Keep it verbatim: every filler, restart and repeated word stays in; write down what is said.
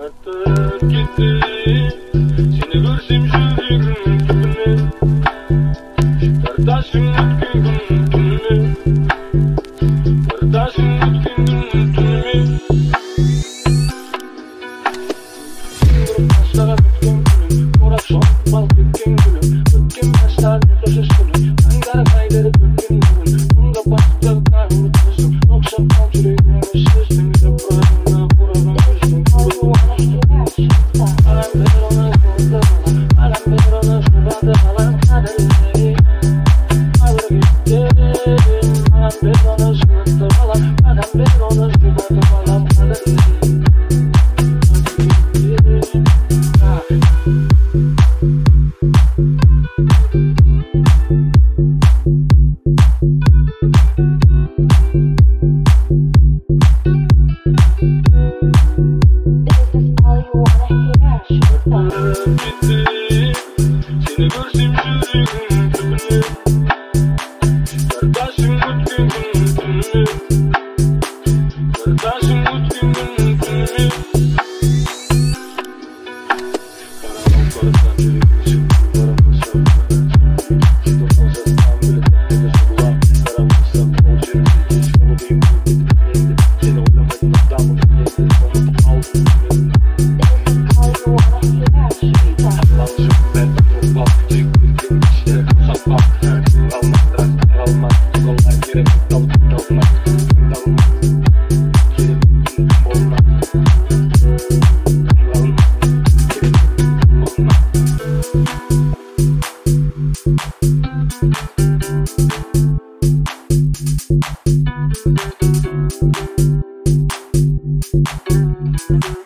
Артып кетти, сени көрсөм жүрөгүм түбүнө. Тарташым өткөн күн түнүмө. Тарташым өткөн күн түнүмө. Баштаган өткөн күнүм, урап шоңуп калып кеткен күнүм. Өткөн баштар көшөш күнүм, аңдар кайдырып өткөн күнүм. Мунга баштап тагып көзүм, окшоп калып жүрөгүмө сездим деп бурагына бурагын көздүм. Seni görsem жүрөгүм түбүнө. Тарташым өткөн күн түнүмө. Тарташым өткөн күн түнүмө. Карабам карасам жүрөгүм сүрүп барамасам. Китап алсам билет мени сугулап. Карамасам ол жерде эч болбойм деп менде. Сени ойламай тапдамын менде сонун калдым мен. Thank you.